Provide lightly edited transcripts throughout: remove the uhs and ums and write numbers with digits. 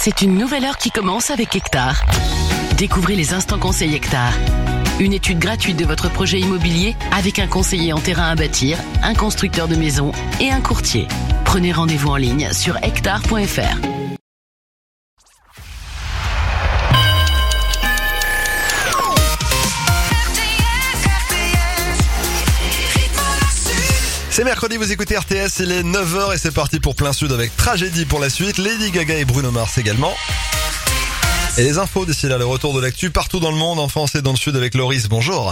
C'est une nouvelle heure qui commence avec Hectare. Découvrez les instants conseils Hectare. Une étude gratuite de votre projet immobilier avec un conseiller en terrain à bâtir, un constructeur de maisons et un courtier. Prenez rendez-vous en ligne sur hectare.fr. C'est mercredi, vous écoutez RTS, il est 9h et c'est parti pour Plein Sud avec Tragédie pour la suite, Lady Gaga et Bruno Mars également. Et les infos d'ici là, le retour de l'actu partout dans le monde, en France et dans le Sud avec Loris, bonjour.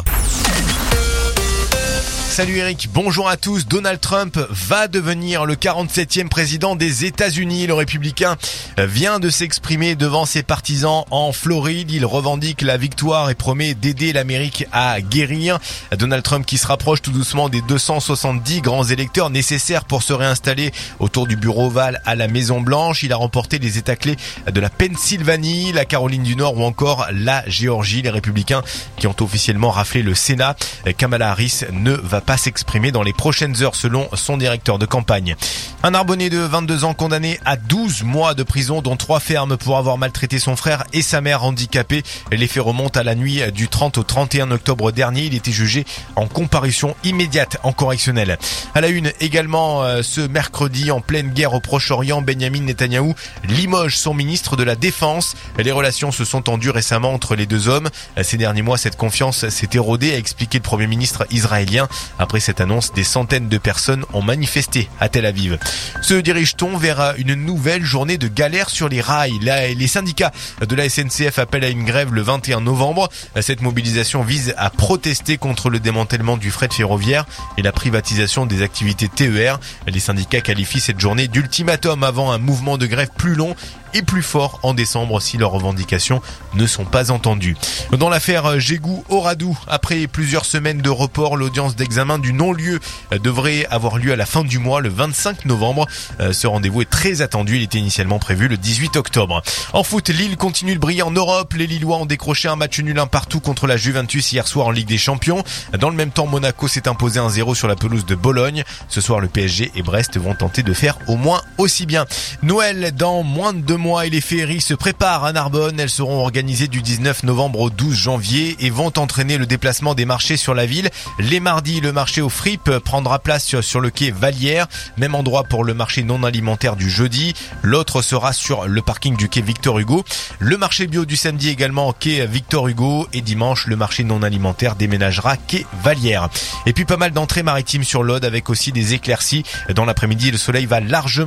Salut Eric, bonjour à tous. Donald Trump va devenir le 47e président des États-Unis. Le républicain vient de s'exprimer devant ses partisans en Floride. Il revendique la victoire et promet d'aider l'Amérique à guérir. Donald Trump qui se rapproche tout doucement des 270 grands électeurs nécessaires pour se réinstaller autour du bureau ovale à la Maison Blanche. Il a remporté les États clés de la Pennsylvanie, la Caroline du Nord ou encore la Géorgie. Les républicains qui ont officiellement raflé le Sénat. Kamala Harris ne va pas s'exprimer dans les prochaines heures selon son directeur de campagne. Un Narbonnais de 22 ans condamné à 12 mois de prison dont 3 fermes pour avoir maltraité son frère et sa mère handicapés. Les faits remontent à la nuit du 30 au 31 octobre dernier. Il était jugé en comparution immédiate en correctionnel. À la une également ce mercredi en pleine guerre au Proche-Orient, Benyamin Netanyahou limoge son ministre de la Défense. Les relations se sont tendues récemment entre les deux hommes. Ces derniers mois, cette confiance s'est érodée, a expliqué le Premier ministre israélien. Après cette annonce, des centaines de personnes ont manifesté à Tel Aviv. Se dirige-t-on vers une nouvelle journée de galère sur les rails? Les syndicats de la SNCF appellent à une grève le 21 novembre. Cette mobilisation vise à protester contre le démantèlement du fret ferroviaire et la privatisation des activités TER. Les syndicats qualifient cette journée d'ultimatum avant un mouvement de grève plus long et plus fort en décembre si leurs revendications ne sont pas entendues. Dans l'affaire Jégou-Oradou, après plusieurs semaines de report, l'audience d'examen du non-lieu devrait avoir lieu à la fin du mois, le 25 novembre. Ce rendez-vous est très attendu, il était initialement prévu le 18 octobre. En foot, Lille continue de briller en Europe. Les Lillois ont décroché un match nul 1 partout contre la Juventus hier soir en Ligue des Champions. Dans le même temps, Monaco s'est imposé 1-0 sur la pelouse de Bologne. Ce soir, le PSG et Brest vont tenter de faire au moins aussi bien. Noël dans moins de 2 mois et les féeries se préparent à Narbonne. Elles seront organisées du 19 novembre au 12 janvier et vont entraîner le déplacement des marchés sur la ville. Les mardis, le marché aux fripes prendra place sur le quai Vallière. Même endroit pour le marché non alimentaire du jeudi. L'autre sera sur le parking du quai Victor Hugo. Le marché bio du samedi également quai Victor Hugo. Et dimanche, le marché non alimentaire déménagera quai Vallière. Et puis pas mal d'entrées maritimes sur l'Aude avec aussi des éclaircies. Dans l'après-midi, le soleil va largement